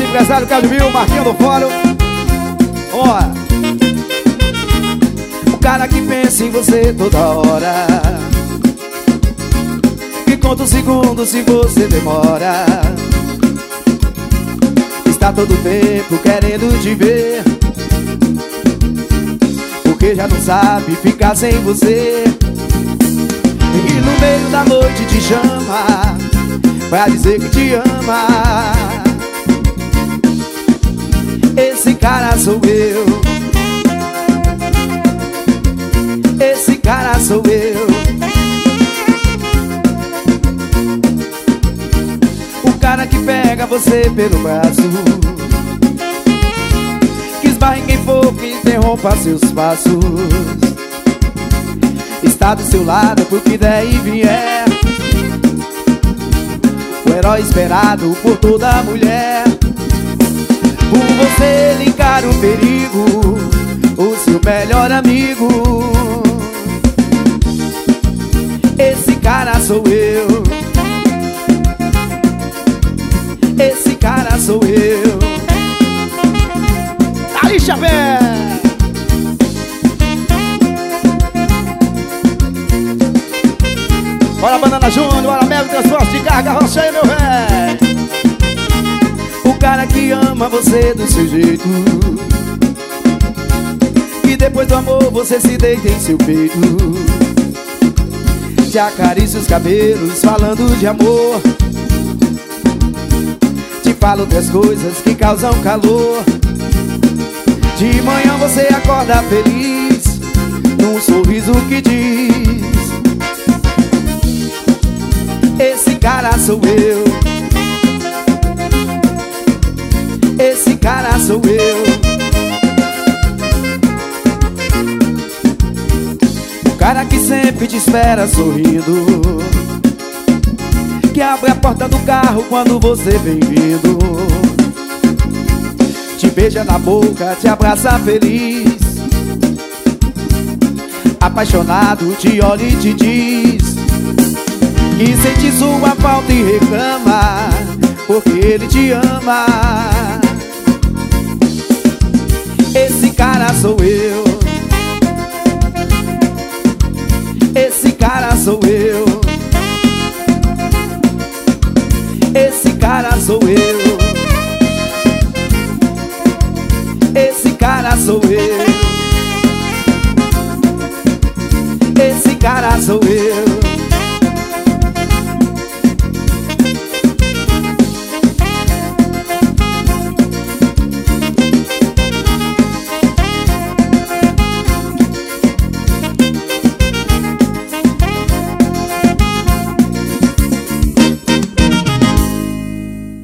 empresário Cláudio Mil, Marquinho do Fórum. Ó, o cara que pensa em você toda hora, que conta os segundos se você demora, está todo tempo querendo te ver, porque já não sabe ficar sem você. E no meio da noite te chama pra dizer que te ama. Esse cara sou eu, esse cara sou eu. O cara que pega você pelo braço, que esbarra em quem for, que interrompa seus passos, está do seu lado por que der e vier, o herói esperado por toda mulher. Por você ele encara o perigo, o seu melhor amigo. Esse cara sou eu, esse cara sou eu. Aí, Xavier! Bora Banana Júnior, bora Mel, transporte de carga, rocha aí, meu velho. O cara que ama você do seu jeito, e depois do amor você se deita em seu peito, te acaricia os cabelos falando de amor, te fala outras coisas que causam calor. De manhã você acorda feliz, num sorriso que diz: esse cara sou eu, esse cara sou eu. O cara que sempre te espera sorrindo, que abre a porta do carro quando você vem vindo, te beija na boca, te abraça feliz, apaixonado te olha e te diz que sente sua falta e reclama, porque ele te ama. Esse cara sou eu, esse cara sou eu, esse cara sou eu, esse cara sou eu, esse cara sou eu.